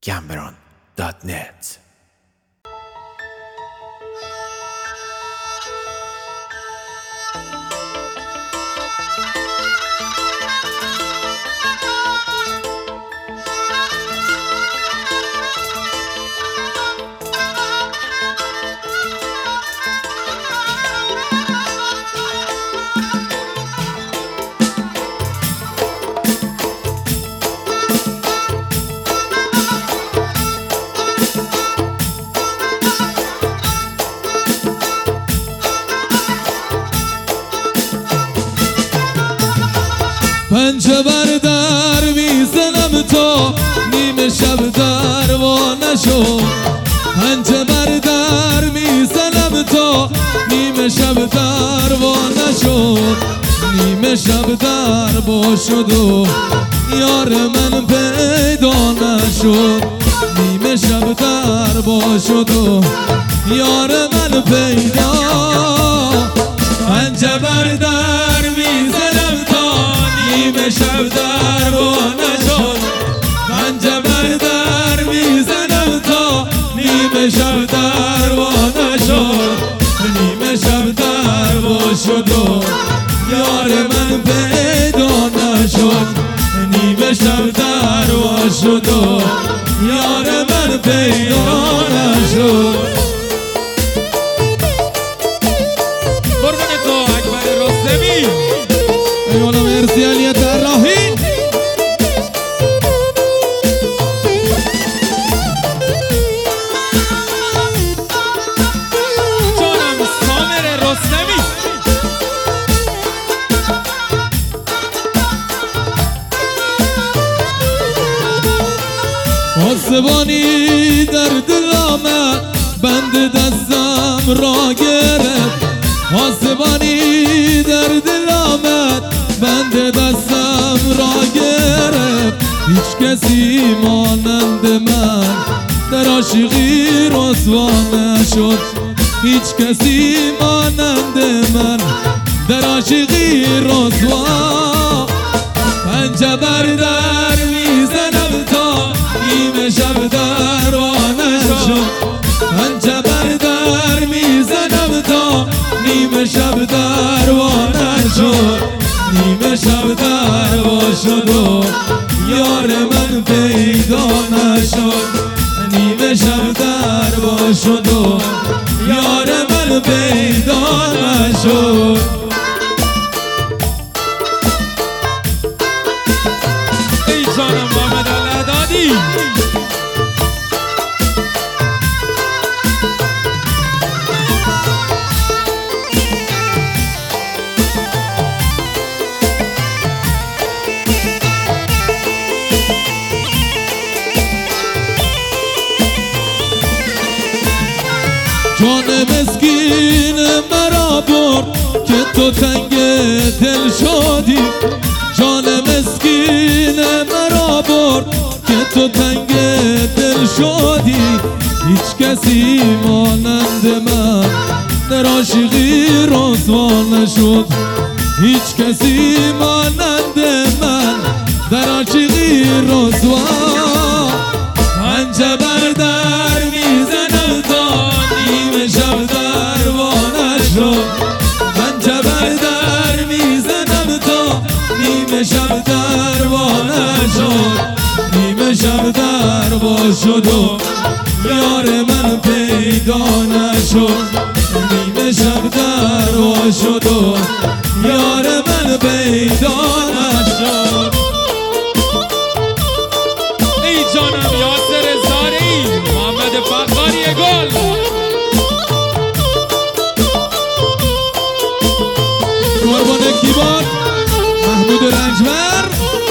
Gamberon.net. پنجه بر در میزنم تا نیمه شب دربانه شد. پنجه بر در میزنم تا نیمه شب دربانه شد. نیمه شب دربا شد و یار من پیدا نشد. نیمه شب دربا شد و یار من پیدا. پنجه بر در میزنم تا نیمه شب دربانه شد. پنجه بر در میزنم تا نیمه شب دربانه شد. نیمه شب دربا شد و یار من پیدا نشد. نیمه شب دربا شد و یار من پیدا نشد. قربان تو اکبر رستمی. ایوانا مرسی علی طراحی. جانم سامر رستمی. آسمانی در دل آمد بند دستم را گرفت. آسمانی در دل آمد بند دستم را گرفت. هیچ کسی مانند من در عاشقی رسوا نشد. هیچ کسی مانند من در عاشقی رسوا. پنجه بر در میزنم تا نیمه شب دربانه شد. پنجه بر در میزنم تا نیمه شب دربانه شد. نیمه شب دربا شد و یار من پیدا نشد. نیمه شب دربا شد و یار من پیدا نشد. ای جانم محمد العدادی. جان مسکین مرا برد که تو تنگ دل شدی. جان مسکین مرا برد که تو تنگ دل شدی. هیچ کسی مانند من در عاشقی رسوا نشد. هیچ کسی مانند من در عاشقی رسوا. پنجه بر در میزنم تا نیمه شب دربانه شد. پنجه بر در میزنم تا نیمه شب دربانه شد. نیمه شب دربا شد و یار من پیدا نشد. نیمه شب دربا شد و یار من پیدا نشد. ای جانم یاسر زاری. محمد فخاری گل. قربان کیبورد محمود رنجبر.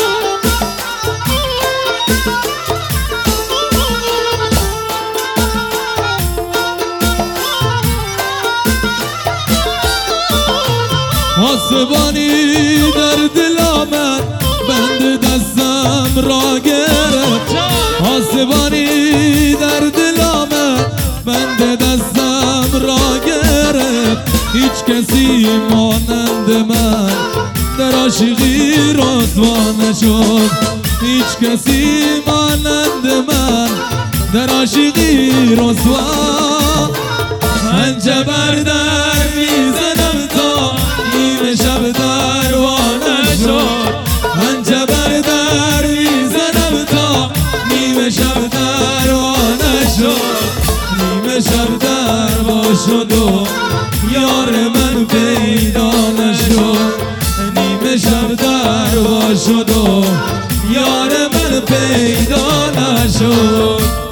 آسمانی در دل آمد بند دستم را گرفت. آسمانی در دل آمد بند دستم را گرفت. هیچ کسی مانند من در عاشقی رسوا نشد. هیچ کسی مانند من در عاشقی رسوا پنجه بر در میزنم تا نیم شب دروانه شد پنجه بر در میزنم تا نیم شب دروانه شد نیم شب دروا شد و یار من پیدا نشد نیم شب دروا شد و یار من پیدا نشد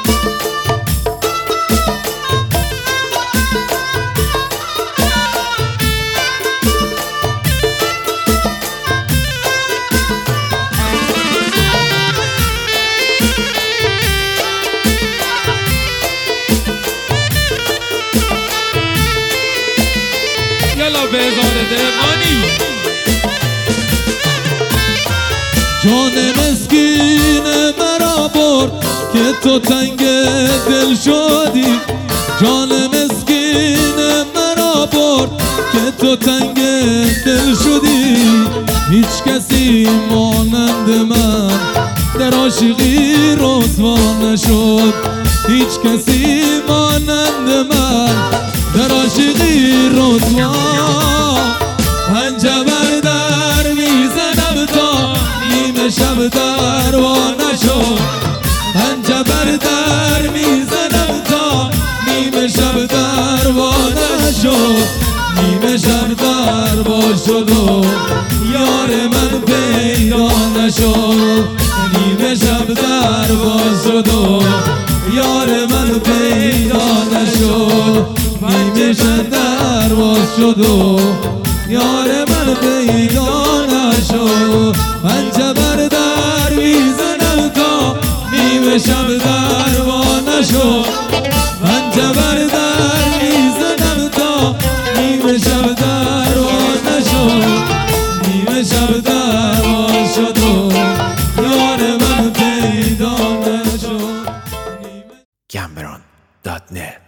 جان مسکین مرا برد که تو تنگ دل شدی جان مسکین مرا برد که تو تنگ دل شدی هیچ کسی مانند من در عاشقی رسوا نشد هیچ کسی مانند من در عاشقی رسوا پنجه بر در میزنم تا نیم شب دروانه شد پنجه بر در میزنم تا نیم شب دروانه شد نیم شب دروا شد و یار من پیدا نشد نیم شب دروا شد و یار من پیدا نشد نیم شب دروا شد و یار من پیدا نشد پنجه بر در میزنم تا نیم شب دروانه شد پنجه بر در میزنم تا نیم شب دروانه شد نیم شب دروا شد و یار من پیدا نشد Cameron.net